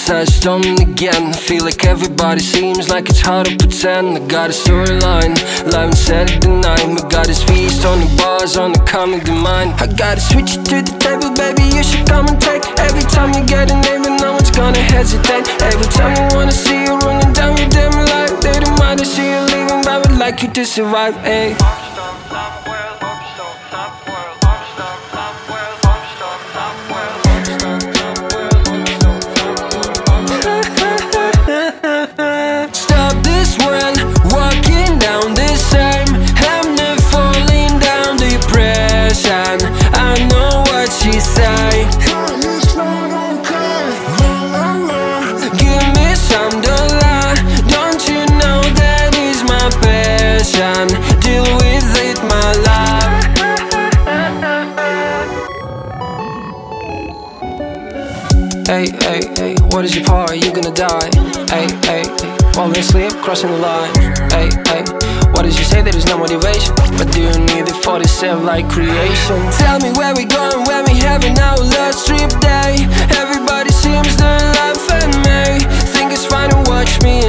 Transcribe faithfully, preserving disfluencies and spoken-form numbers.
touched on again. Feel like everybody seems like it's hard to pretend. I got a storyline, live on Saturday night. We got this feast on the bars, on the comedy mind. I gotta switch it to the table, baby, you should come and take. Every time you get a name, and no one's gonna hesitate. Every time you wanna see you running down your damn life. They don't mind to see you leaving, but would like you to survive, ayy. Stop this world, walking down the same. I'm not falling down depression. I know what she say. Give me some dollar. Don't you know that is my passion? Deal with it, my love. Hey, hey, hey, what is your part? You gonna die? Hey, hey, hey, while they sleep, crossing the line. Hey, hey, what did you say? There is no motivation, but do you need it for the same like creation? Tell me where we going when we having our last trip day. Everybody seems to laugh at me. Think it's fine to watch me